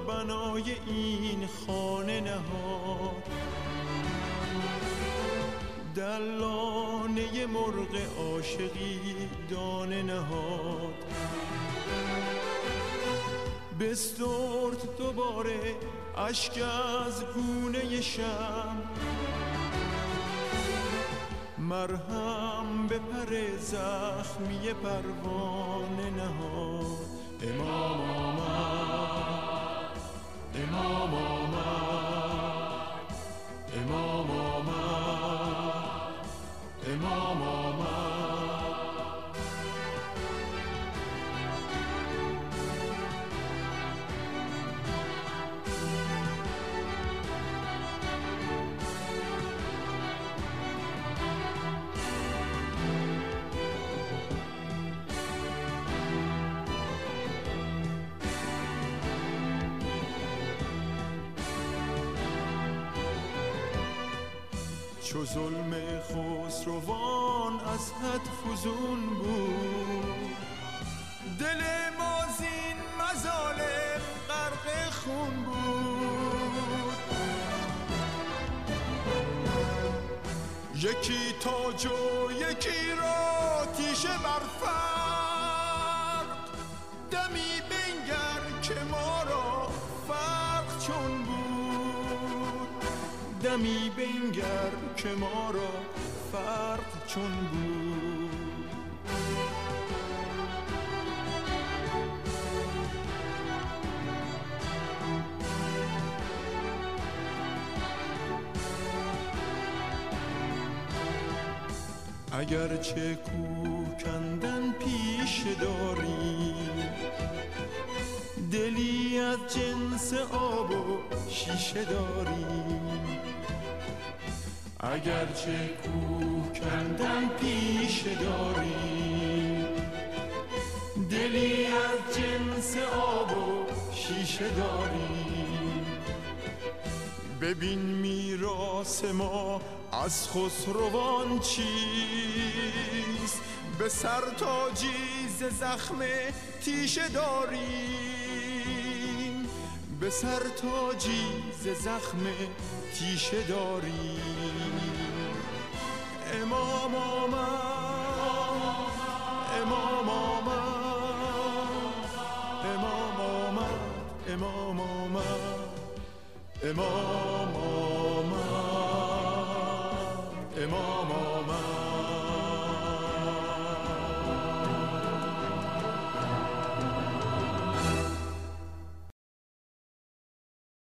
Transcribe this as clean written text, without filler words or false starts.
بنای این خانه نهاد، در لانه مرغ عاشقی دانه نهاد. بسترد دوباره اشک از گونه شم، مرهم به پر زخمی پروانه نهاد. امام آمد، امام آمد، امام آمد، امام آمد. چو ظلم خسروان از حد فزون بود، دل ما زین مظالم غرق خون بود. یکی تاج و یکی را تیشه بر فرق، دمی بنگر که ما را فرق چون بود، دمی بنگر که ما را فرق چون بود. اگرچه کوه کندن پیش داری، دلی از جنس آب و شیشه داری. اگرچه کوه کندن پیش داری، دلی از جنس آب و شیشه داری. ببین میراث ما از خسروان چیست، به سر تاجی ز زخم تیشه داریم، به سر تاجی ز زخم تیشه داریم. امام آمد، امام آمد، امام آمد، امام آمد، امام آمد، امام آمد.